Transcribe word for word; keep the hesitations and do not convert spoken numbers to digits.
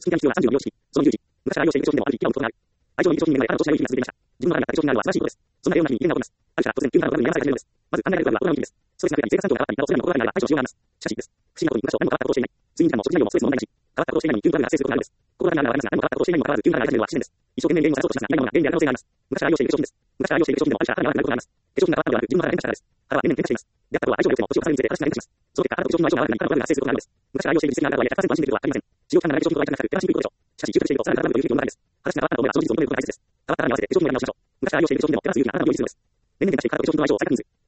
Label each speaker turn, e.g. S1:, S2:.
S1: 救い手が必要なさんじゅうの領域、その有事、昔から愛をしている商品でもある日、今もことがある。愛情に一生懸命ながらとした良い日々が続いていました。自分の中にあった愛情になるのは素晴らしいことです。そんな世の中に異変が起こります。ある日から突然急なのが生まれるです。まず考えられることは大人の日々です。ストレスが増えたり、生活環境が変わったりなど、それらに心がけながら愛情の需要があります。しかし、です。不思議なことに昔と何も変わったことをしていない。睡眠時間も食事内容もストレスの問題なし。変わったことをしていないのに急にトラブルが発生することがあるのです。心がけながらありますが、何も変わったことをしていないにもかかわらず急なトラブルが始めるのは不自然です。一生懸命原因を探そうとしますが、意外なものが原因である可能性があります。昔から愛をしている商品です。昔から愛をしている商品でもあるから新たに悪くなることがあります。化粧品が変わったのではなく、自分の体が変化したからです。腹は年々変化しています。出会った頃は愛情力も年を重ねるにつれて私が変化します。その結果、あなたと化粧品の相性が悪くなり、体のトラブルが発生することがあるのです。昔から愛をしている実績がある方はひゃくパーセント安心できるとは限りません。使用期間が長い化粧品とは言いたくなく、手放しにくいことでしょう。しかし、熟しているとさらにトラブルという勇気を生むからです。話が変わったと思えば、その事実を認めることが大切です。変わったからに合わせて化粧品をやり直しましょう。昔から愛をしている化粧品でも新しい勇気があなたを用意するのです。年々変化していく方と化粧品の相性を再確認する。